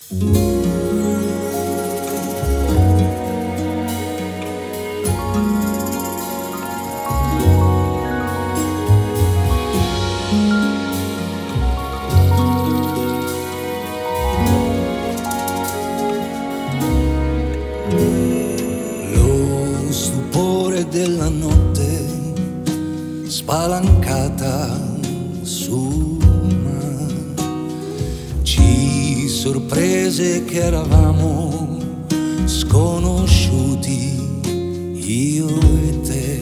Lo stupore della notte spalancata sul mare ci sorprese che eravamo sconosciuti, io e te.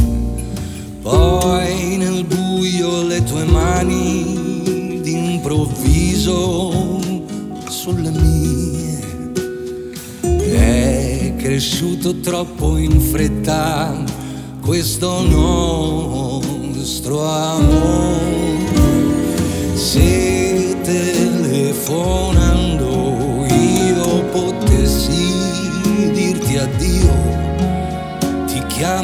Poi nel buio le tue mani d'improvviso sulle mie. È cresciuto troppo in fretta questo nostro amore. Se telefonando io potessi dirti addio, ti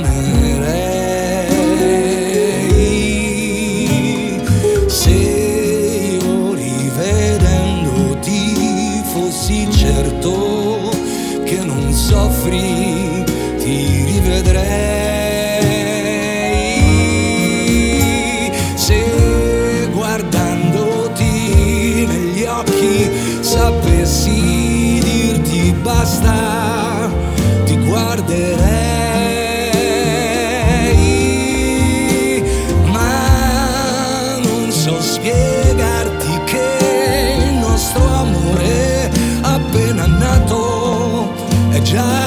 chiamerei. Se io rivedendoti fossi certo che non soffri, ti rivedrei. Se guardandoti negli occhi sapessi dirti basta, ti guarderei. Ma non so spiegarti che il nostro amore appena nato è già